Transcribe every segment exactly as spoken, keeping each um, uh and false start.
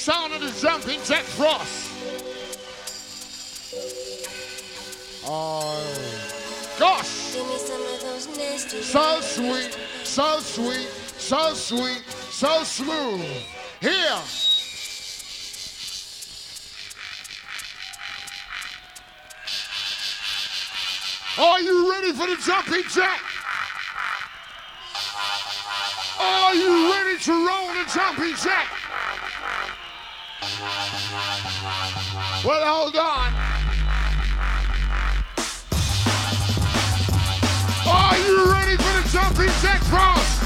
sound of the jumping Jack Frost. Oh, gosh. Give me some of those nasty So sweet, so sweet, so sweet, so smooth. Here. Are you ready for the jumping jack? Are you ready to roll the jumping jack? Well, hold on. Are you ready for the jumping jack Frost?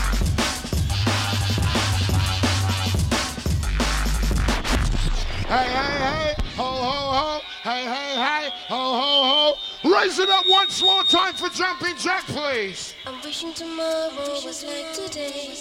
Hey, hey, hey, ho, ho, ho, hey, hey, hey, ho, ho, ho. Raise it up once more time for jumping jack, please. I'm wishing tomorrow was like today.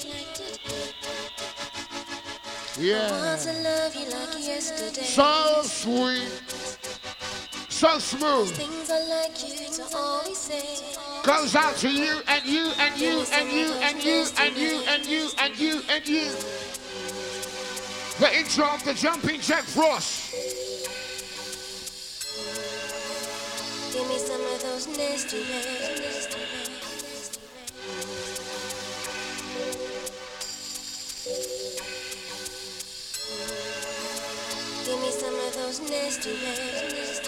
Yeah. I want to love you like yesterday. So sweet. So smooth. Things I like you to always say. Goes out to you and you and you and you and you and you and you and you and you. The intro of the jumping Jack Frost. Give me some of those nasty ways. Give me some of those nasty ways.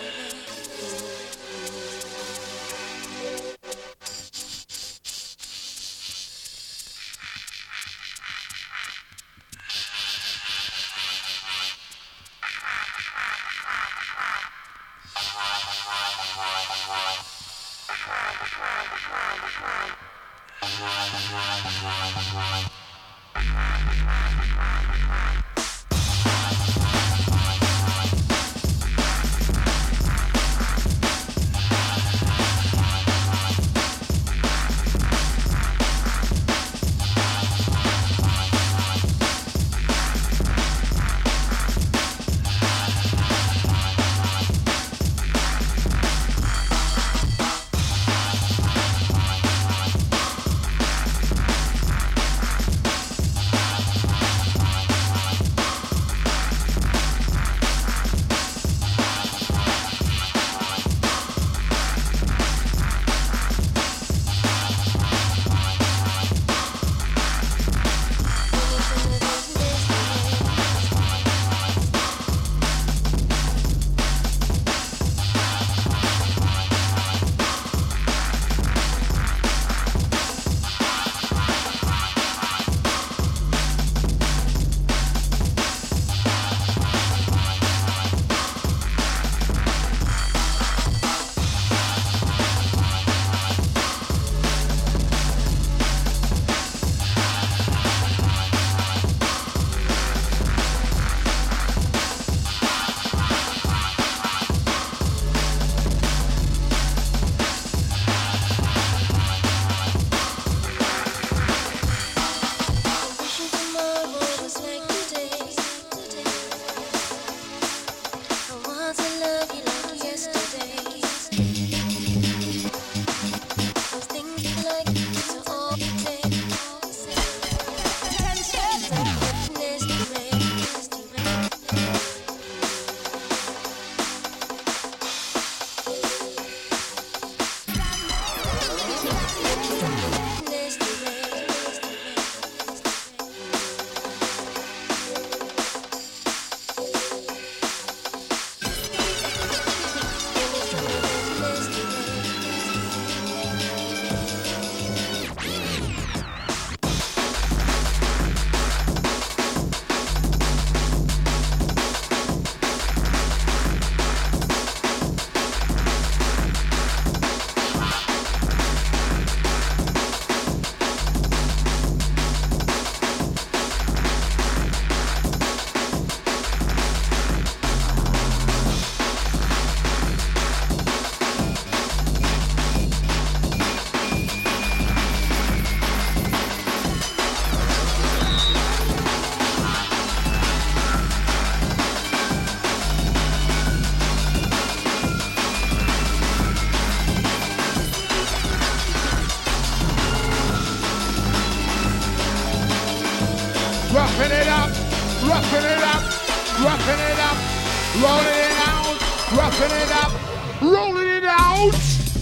Roughing it up, roughing it up, roughing it up, rolling it out, roughing it up, rolling it out,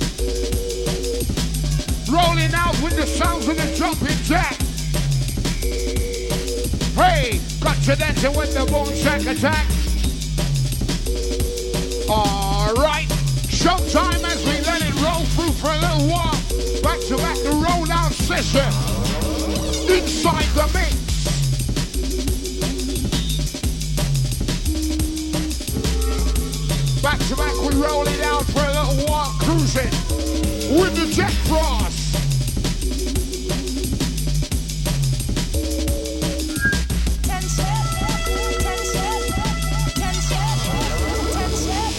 rolling out with the sounds of the jumping jack. Hey, got you dancing with the boom shack attack. All right, showtime as we let it roll through for a little while. Back to back the roll out session inside the mix. Back to back, we roll it out for a little while, cruising with the Jack Frost. Ten step, ten step, ten step, ten step.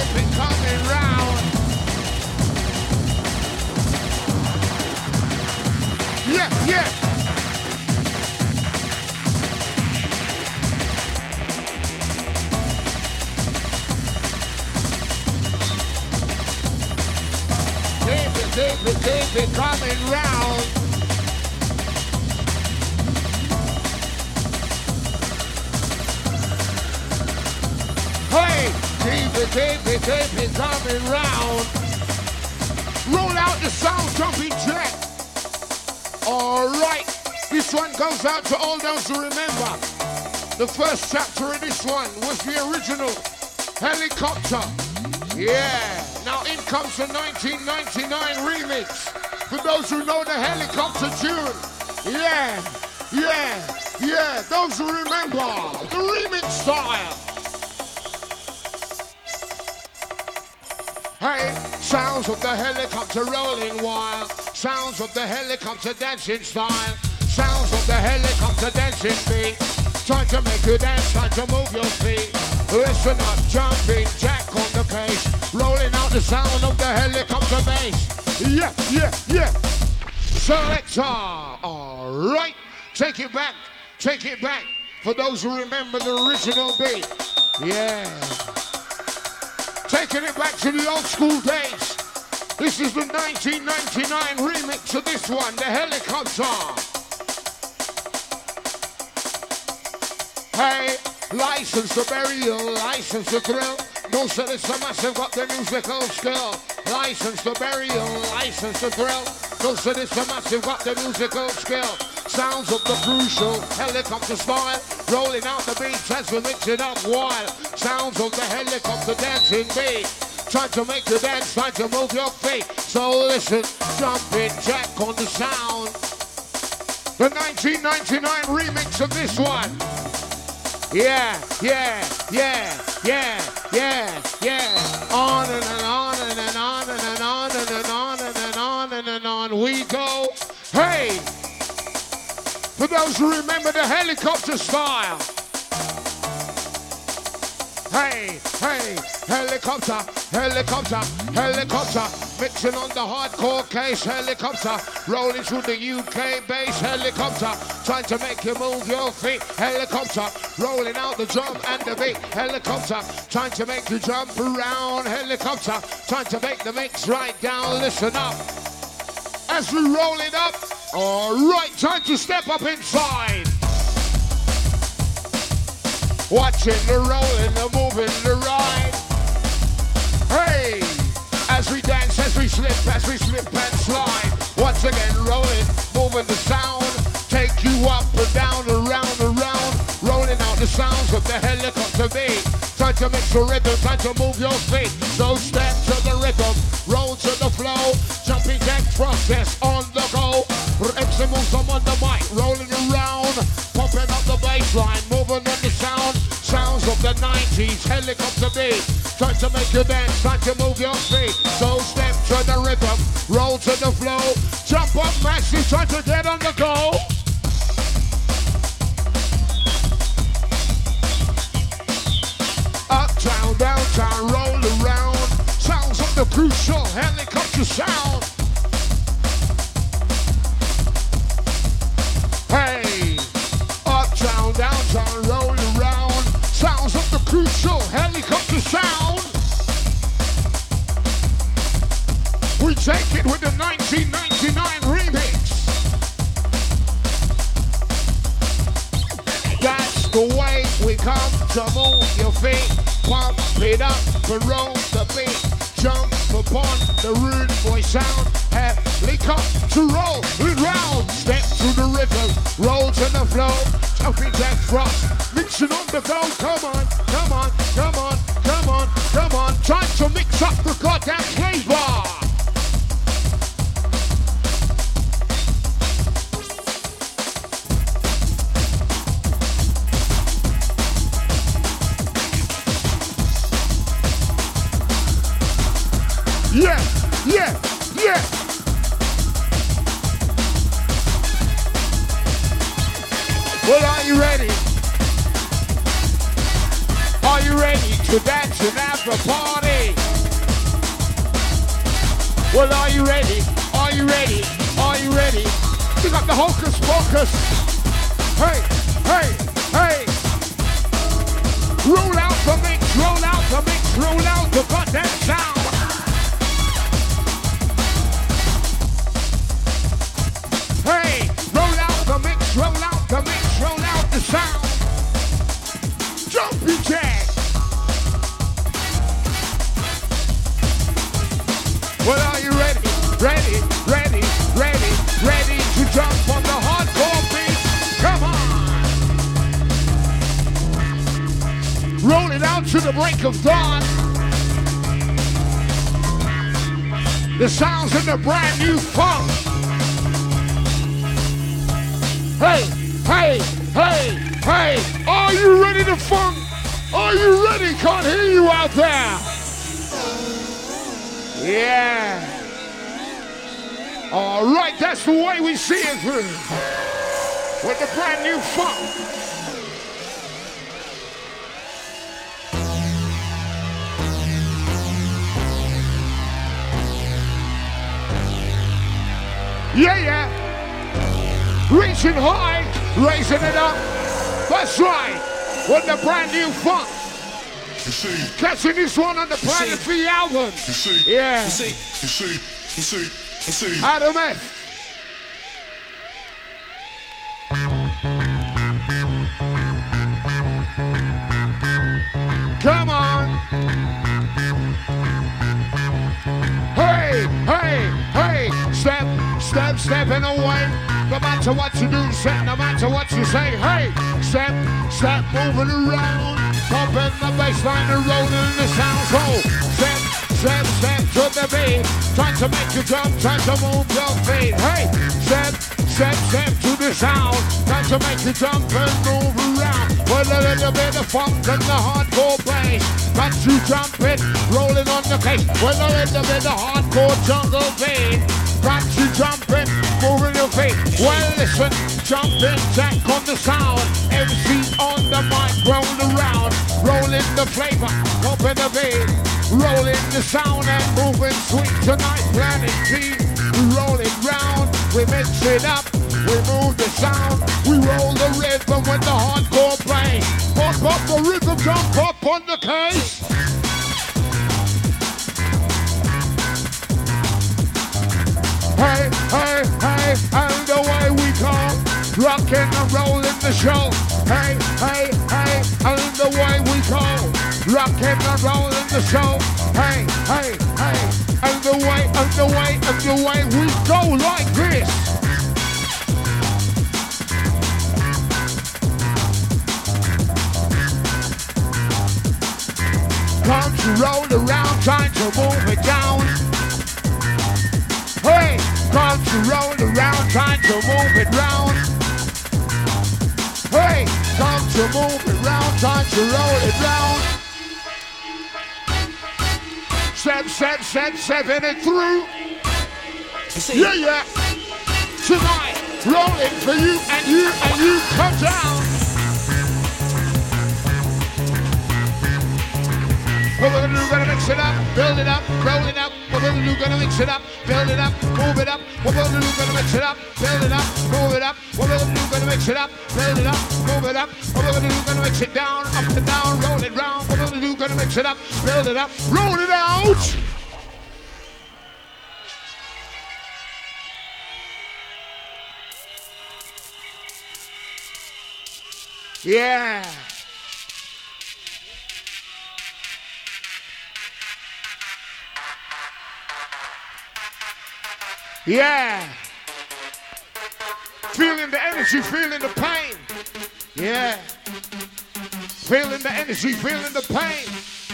keep it coming round. Yeah, yeah. Keep it, keep it, keep it coming round. Hey, keep it, keep it, keep it coming round. Roll out the sound jumping jack. All right, this one goes out to all those who remember. The first chapter of this one was the original Helicopter. Yeah, now in comes the nineteen ninety-nine remix. For those who know the Helicopter tune. Yeah, yeah, yeah, those who remember the remix style. Hey, sounds of the helicopter rolling wild. Sounds of the helicopter dancing style. Sounds of the helicopter dancing beat. Trying to make you dance, trying to move your feet. Listen up, jumping jack on the case. Rolling out the sound of the helicopter bass. Yeah, yeah, yeah. Selector. All right. Take it back. Take it back. For those who remember the original beat. Yeah. Taking it back to the old school days. This is the nineteen ninety-nine remix of this one, the Helicopter. Hey, license to burial, license to thrill. No said it's a massive, got the musical skill. License to burial, license to thrill. No said it's a massive, got the musical skill. Sounds of the crucial helicopter style. Rolling out the beats as we mix it up wild. Sounds of the helicopter dancing beat. Trying to make you dance, trying to move your feet. So listen, jumping jack on the sound. The nineteen ninety-nine remix of this one. Yeah, yeah, yeah, yeah, yeah, yeah. On and, and on and, and on and, and on and, and on and, and on and, and on we go. Hey! For those who remember the helicopter style. Hey, hey, helicopter, helicopter, helicopter. Mixing on the hardcore case, helicopter. Rolling through the U K bass, helicopter. Trying to make you move your feet, helicopter. Rolling out the drum and the beat, helicopter. Trying to make you jump around, helicopter. Trying to make the mix right down, listen up. As we roll it up, all right, time to step up inside. Watching the rolling, the moving, the ride. Hey, as we dance, as we slip, as we slip and slide. Once again, rolling, moving the sound. Take you up and down, around, around. Rolling out the sounds of the helicopter beat. Try to mix the rhythm, try to move your feet. So step to the rhythm, roll to the flow. Jumping jack process on the go. X moves on the mic, rolling around. Popping up the bass line, moving on the sound. Sounds of the nineties, helicopter beat. Try to make you dance, try to move your feet. So step to the rhythm, roll to the flow. Jump up massive, try to get on the go. Uptown, downtown, roll around. Sounds of the crucial helicopter sound. Hey, uptown, downtown, roll around. Sounds of the crucial helicopter sound. We take it with the nineteen ninety-nine remix. That's the way we come to move your feet. Pump it up and roll the beat. Jump upon the rude boy sound. Helicopter roll it round. Step to the rhythm, roll to the flow. Jumping jack frost, mixing on the go. Come on, come on, come on, come on, come on. Trying to mix up the goddamn flavor. Yeah, yeah, yeah. Well, are you ready? Are you ready to dance and have a party? Well, are you ready? Are you ready? Are you ready? You got the hocus pocus. Hey, hey, hey. Roll out the mix, roll out the mix, roll out the goddamn sound. Hey, roll out the mix, roll out the mix, roll out the sound. Jumpy jack. Well, are you ready? Ready, ready, ready, ready to jump on the hardcore beat? Come on. Roll it out to the break of dawn. The sounds in the brand new funk. Hey, hey, hey, hey, are you ready to funk? Are you ready? Can't hear you out there. Yeah. All right, that's the way we see it through. With the brand new funk. Yeah, yeah. Reaching high, raising it up. That's right. With the brand new funk. You see, catching this one on the Planet V album. You see, yeah. You see, you see, you see, you see. Adam F. Come on. Hey, hey, hey. Step, step, stepping away. No matter what you do, step, no matter what you say. Hey, step, step, moving around. Pumping the bassline and rolling the sound. So, step, step, step to the beat. Trying to make you jump, trying to move your feet. Hey, step, step, step to the sound. Trying to make you jump and move around. With a little bit of funk and the hardcore bass. Got you jumping, rolling on the case. With a little bit of hardcore jungle beat. Got you jumping, moving your feet. Well, listen, jumping jack on the sound. M C on the mic, roll around. Rolling the flavor, open the beat. Rolling the sound and moving sweet tonight. Planet G, we roll it round. We mix it up, we move the sound. We roll the rhythm with the hardcore bass. Pop up the rhythm, jump up on the case. Hey, hey, hey, and away we go. Rockin' and rollin' the show. Hey, hey, hey, and away we go. Rockin' and rollin' the show. Hey, hey, hey, and away, and away, and away we go like this. Come to roll around, trying to move it down. Hey, come to roll around, trying to move it round. Hey, come to move it round, trying to roll it round. Step, step, step, stepping it through. Yeah, yeah. Tonight, rolling for you and you and you come down. What we're gonna do, gonna mix it up, build it up, roll it up. What we're gonna do, gonna mix it up, build it up, move it up. What we're gonna do, gonna mix it up, build it up, move it up. What we're gonna do, gonna mix it up, build it up, move it up. What we're gonna do, gonna mix it down, up and down, roll it round. What we're gonna do, gonna mix it up, build it up, roll it out. Yeah. Yeah. Feeling the energy, feeling the pain. Yeah. Feeling the energy, feeling the pain.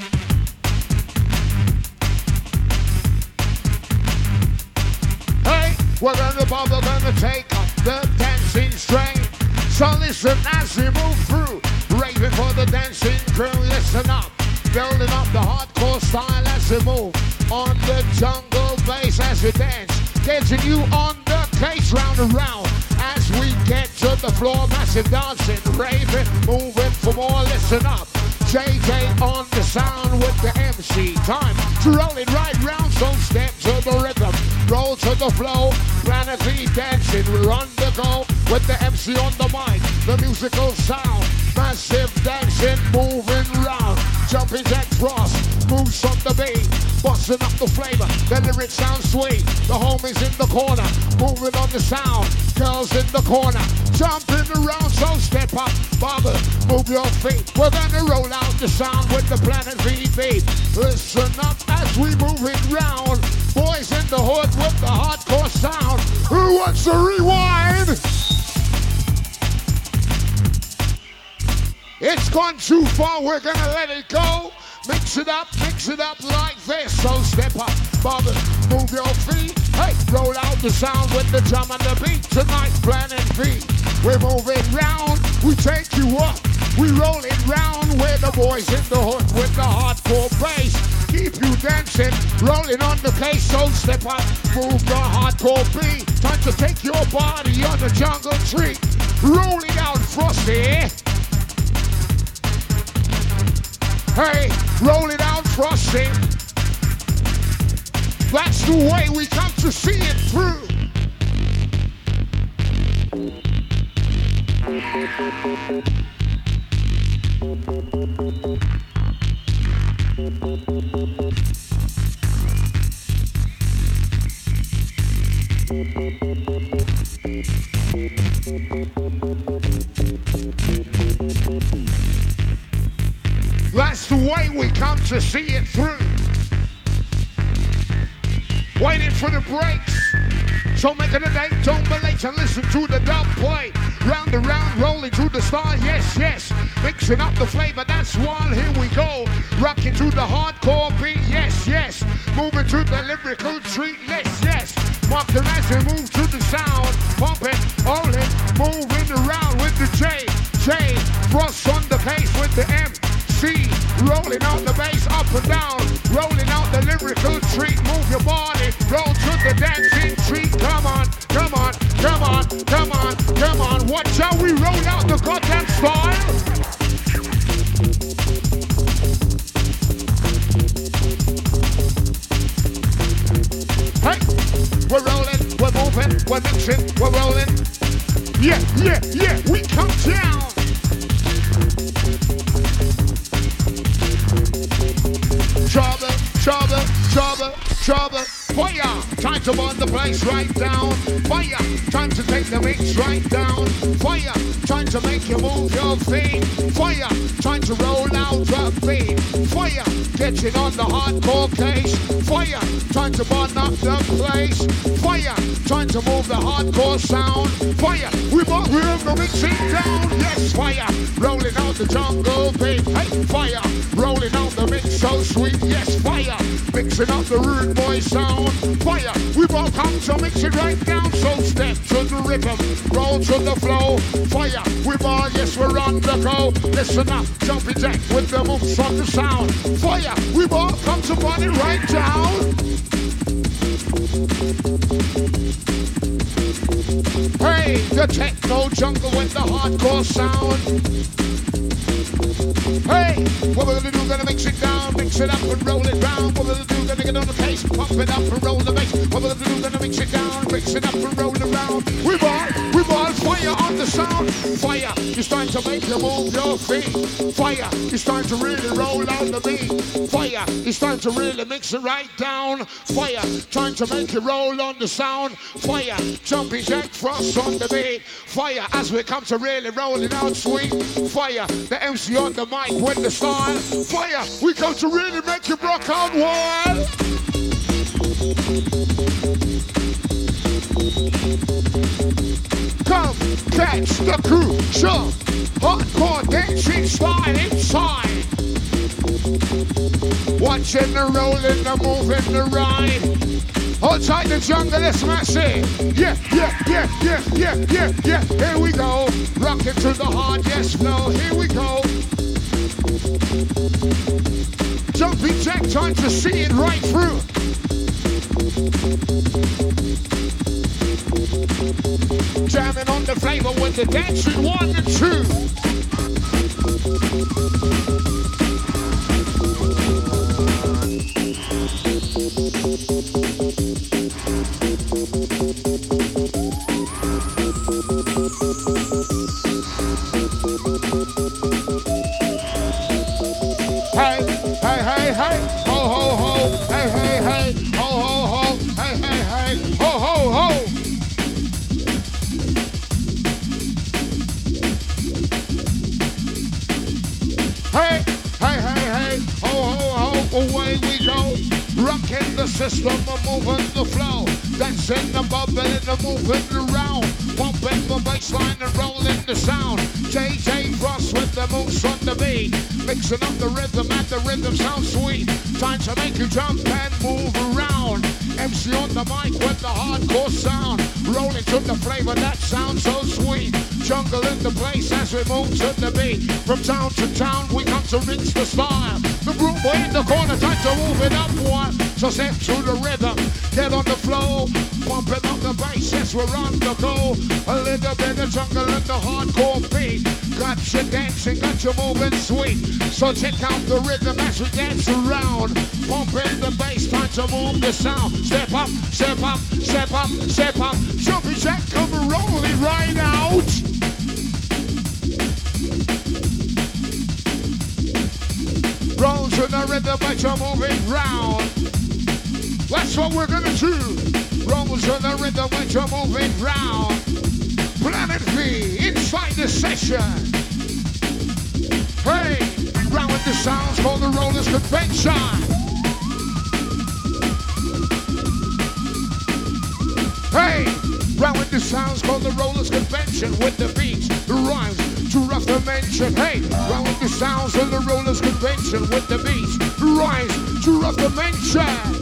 Hey, we're gonna bubble, gonna take up the dancing strain. So listen as we move through, raving for the dancing crew. Listen up, building up the hardcore style as we move on the jungle bass as we dance. Getting you on the case round and round as we get to the floor, massive dancing, raving, moving for more. Listen up, J J on the sound with the M C. Time to roll it right round, so step to the rhythm. to the flow. Planet V dancing, we're on the go. With the M C on the mic, the musical sound. Massive dancing, moving round. Jumping Jack Frost, moves on the beat. Busting up the flavor, the lyrics sound sweet. The homies in the corner, moving on the sound. Girls in the corner, jumping around. So step up, bubble, move your feet. We're gonna roll out the sound with the Planet V beat. Listen up as we move it round. Boys in the hood with the hardcore sound. Who wants to rewind? It's gone too far, we're gonna let it go. Mix it up, mix it up like this. So step up, bubble, move your feet. Hey, roll out the sound with the drum and the beat. Tonight, Planet V. We're moving round, we take you up. We roll it round. We're the boys in the hood with the hardcore bass. Keep you dancing, rolling on the case. So step up, move the hardcore beat. Time to take your body on the jungle tree. Roll it out, Frosty. Hey, roll it out, Frosty. That's the way we come to see it through. That's the way we come to see it through. Waiting for the breaks. So make it a date, don't be late and listen to the dub play. Round and round, rolling to the star, yes, yes. Mixing up the flavor, that's one, here we go. Rocking to the hardcore beat, yes, yes. Moving to the lyrical treat, yes, yes. Marking as we move to the sound. Pumping, rolling, moving around with the J. J, Frost on the pace with the M. Rolling out the bass up and down, rolling out the lyrical treat. Move your body, roll to the dancing treat. Come on, come on, come on, come on, come on. Watch how we roll out the goddamn style. Hey, we're rolling, we're moving, we're mixing, we're rolling. Yeah, yeah, yeah, we come down. Trouble, trouble, trouble, trouble. Fire! Time to burn the place right down. Fire! Time to take the mix right down. Fire! Time to make you move your feet. Fire! Time to roll out the beat. Fire! Getting on the hardcore case. Fire! Time to burn up the place. Fire! Time to move the hardcore sound. Fire! We want we're mixing down. Yes, fire! Rolling out the jungle beat. Hey, fire! Rolling out the mix so sweet. Yes, fire! Mixing up the rude boy sound. Fire! We both come to mix it right down. So step to the rhythm, roll to the flow. Fire! We all, yes, we're on the go. Listen up, jumping jack with the moves on the sound. Fire! We all come to burn it right down. Hey, the techno jungle with the hardcore sound. Hey, what we're gonna do, gonna mix it down, mix it up and roll it round. What we're gonna do, gonna get on the pace, pump it up and roll the bass. What we're gonna do, gonna mix it down, mix it up and roll it around. We've all, we've all fire on the sound. Fire, it's time to make you move your feet. Fire, it's time to really roll out the beat. Fire, it's time to really mix it right down. Fire, time to make you roll on the sound. Fire, jumping jack frost on the beat. Fire, as we come to really roll it out sweet. Fire, the M C on the mic with the style. Fire, we come to really make you rock out wild. Come, catch the crew, jump, hardcore dancing style inside. Watching the rolling, the moving, the ride. Outside the jungle, let's smash it. Yeah, yeah, yeah, yeah, yeah, yeah, yeah. Here we go. Rocking to the hard, yes, no. Here we go. Jumping jack, time to see it right through. Jamming on the flavor with the dancing one and two. hey, hey, hey, ho, ho, ho, hey, hey, hey, ho, ho, ho, hey, hey, hey, ho, ho, ho. Hey, hey, hey, hey, ho, ho, ho, away we go. Rocking the system, moving the flow. Dancing the bubbling, the moving around. Pumping the bassline and rolling the sound. J J Frost with the moves on the beat. Mixing up the rhythm and the rhythm sounds sweet. Time to make you jump and move around. M C on the mic with the hardcore sound. Rolling to the flavor that sounds so sweet. Jungle in the place as we move to the beat. From town to town we come to reach the style. The group in the corner, time to move it up one. So step to the rhythm, get on the flow. Pumping up the bass, yes we're on the go. A little bit of jungle and the hardcore beat. Got you dancing, got you moving sweet. So check out the rhythm as we dance around. Pumping the bass, time to move the sound. Step up, step up, step up, step up. Jumping jack, come rolling right out. Roll to the rhythm, but you're moving round. That's what we're gonna do. Roll to the rhythm, but you're moving round. Planet V inside the session. Hey, round with the sounds called the Rollers Convention. Hey, round with the sounds called the Rollers Convention. With the beats, the rhymes, too rough to mention. Hey, round with the sounds of the Rollers Convention. With the beats, the rhymes, too rough to mention.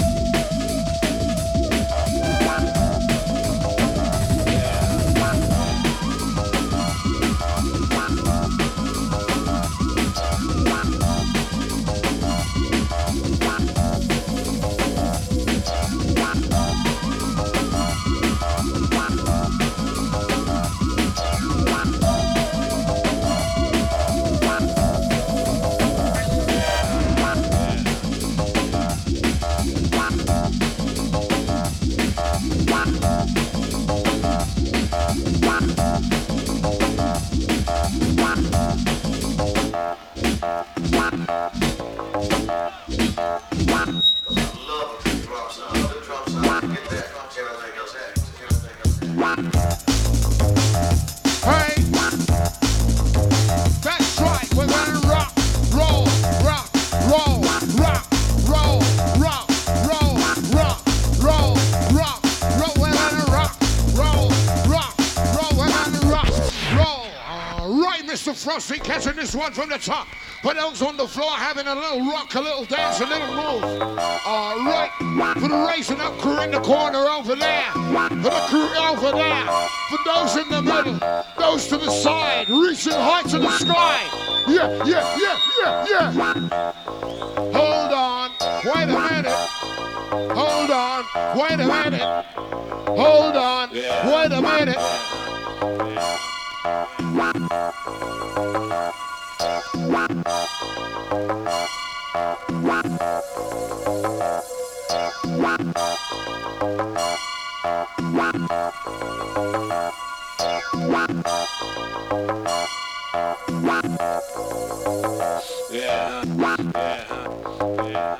Frosty catching this one from the top. For those on the floor having a little rock, a little dance, a little move. All right, for the raising up crew in the corner over there. For the crew over there. For those in the middle, those to the side, reaching high to the sky. Yeah, yeah, yeah, yeah, yeah. Hold on, wait a minute. Hold on, wait a minute. Hold on, wait a minute. Yeah, yeah,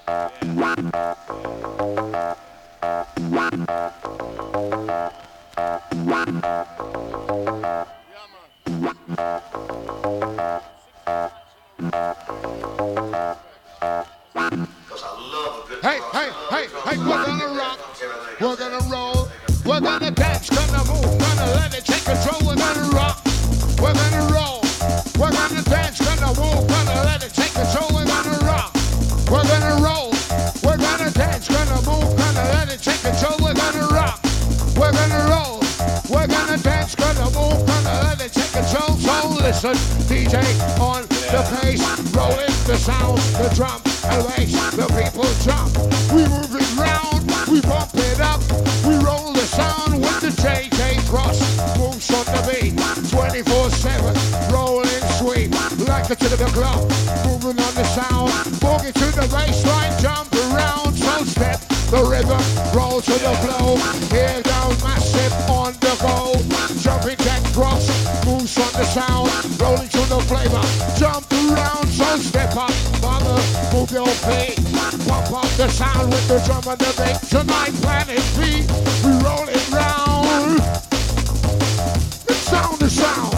Hey, hey, hey, hey, we're gonna rock, we're gonna roll, we're gonna dance, gonna move, gonna let it take control, we're gonna rock, we're gonna roll, we're gonna dance, gonna move, gonna let it take control, we're gonna rock, we're gonna roll, we're gonna dance, gonna move, gonna let it take control, we're gonna rock, we're gonna roll, we're gonna dance, gonna move, gonna let it take control, so listen, D J on the bass, rolling the sound, the drum, and bass, the people jump, we move it round, we bump it up, we roll the sound with the J J Frost, moves on the beat, twenty-four seven, rolling sweet, like a to the club, moving on the sound, boogie to the bassline, jump around, so step the rhythm, roll to the flow, here goes massive on the go, jumping Jack Frost, moves on the sound, rolling to the flavor, jump around, so step up, mother, move your L P. Pump up the sound with the drum and the bass. Tonight, Planet V, we roll it round. The sound, the sound.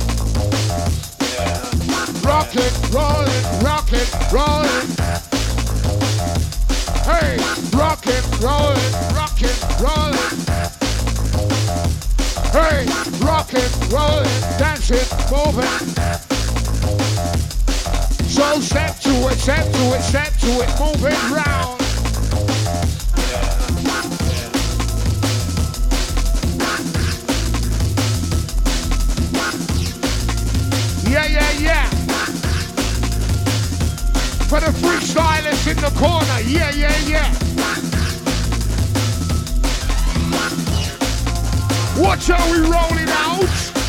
Rockin', rollin', rockin', rollin'. Hey, rockin', rollin', rockin', rollin'. Hey, rockin', rollin', dancing, moving. So step to it, step to it, step to it, move it round. Yeah, yeah, yeah. For the freestylists in the corner, yeah, yeah, yeah. Watch how we roll it out.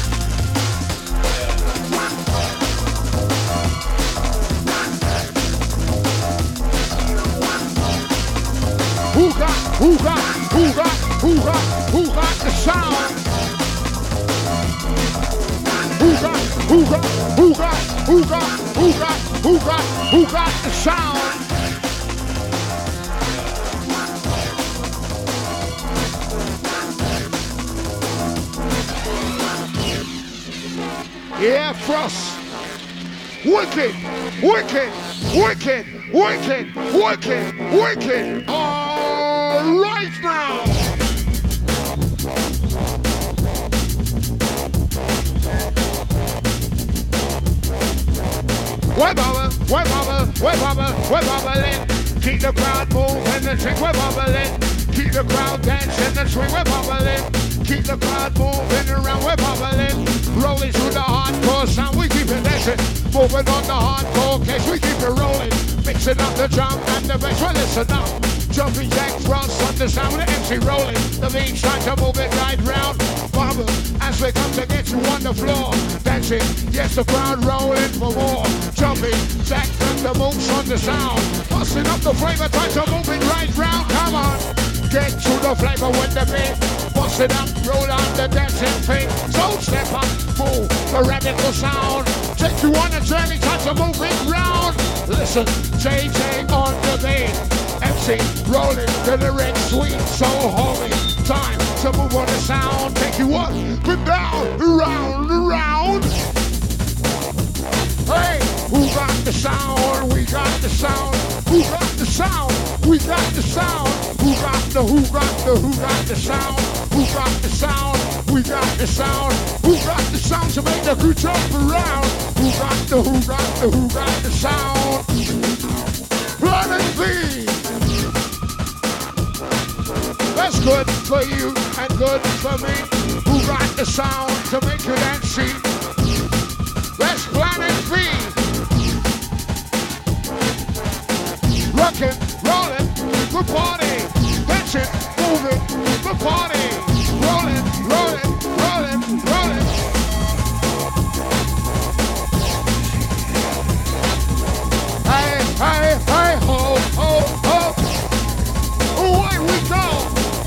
Who got, who got, who got, who got, who got the sound? Who got, who got, who got, who got, who got, who got, who got the sound? Yeah, Frost. Wicked, wicked, wicked, wicked, wicked, wicked. All right now. We're bubbling, we're bubbling, we're bubbling, we're bubbling. Keep the crowd moving and swing, we're bubbling. Keep the crowd dancing and swing, we're bubbling. Keep the crowd moving around, we're bubbling. Rolling through the hardcore sound, we keep it dancing. Moving on the hardcore case, we keep it rolling. Mixing up the drum and the bass, well listen up. Jumping jacks, fronts on the sound with the M C rolling. The beat trying to move it right round. Bubble as we come to get you on the floor. Dancing, yes the crowd rolling for more. Jumping jacks and the moves on the sound. Busting up the flavor, trying to move it right round. Come on, get to the flavor with the beat. Bust it up, roll out the dancing feet. So step up, move the radical sound. Take you on a journey, try to move it round. Listen, J J on the beat. M C rolling to the red sweet, so holy. Time to move on the sound. Take you up, but down, around, around. Hey, who got the sound? We got the sound. Who got the sound? We got the sound. Who got the, who got the, who got the sound? Who got the sound? We got the sound. Who got the sound to make the crew jump around? Who got the, who got the, who got the sound? Planet V. That's good for you and good for me. Who got the sound to make you dance? See? That's Planet V. Rockin', rollin', the party. Dancing, moving, the party. Rollin', rollin', rollin', rollin'. Hey, hey, hey, ho, ho, ho. Away we go.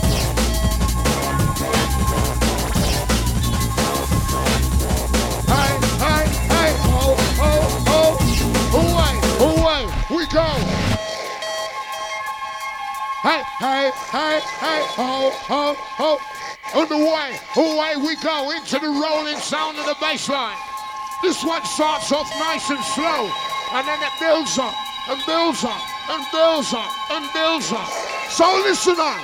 Hey, hey, hey, ho, ho, ho. Away, away we go. Hey, hey, hey, hey, ho, ho, ho. On the way, away we go into the rolling sound of the bass line. This one starts off nice and slow, and then it builds up, and builds up, and builds up, and builds up. So listen up.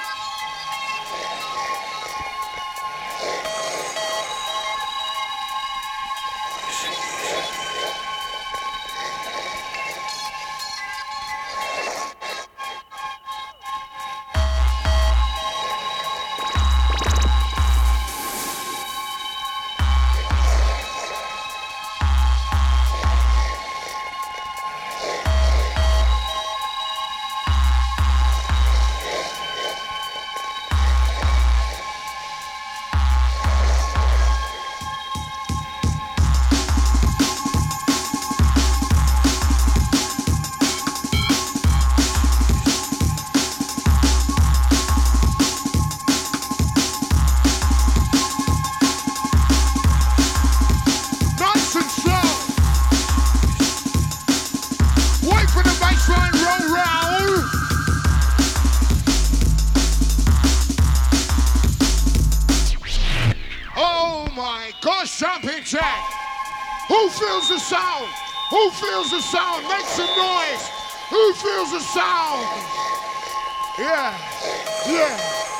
the sound? Who feels the sound? Make some noise. Who feels the sound? Yeah, yeah.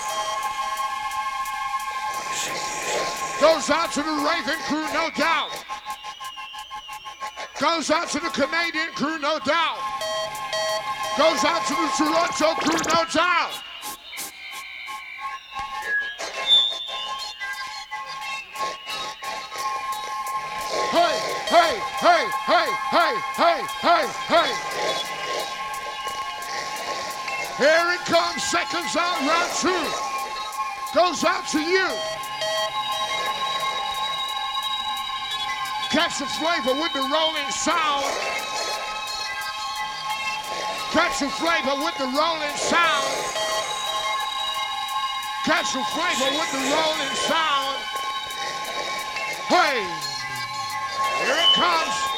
Goes out to the Raven crew, no doubt. Goes out to the Canadian crew, no doubt. Goes out to the Toronto crew, no doubt. Hey, hey, hey, hey, hey, hey, hey, hey. Here it comes, seconds out, round two. Goes out to you. Catch the flavor with the rolling sound. Catch the flavor with the rolling sound. Catch the flavor with the rolling sound. Hey, here it comes.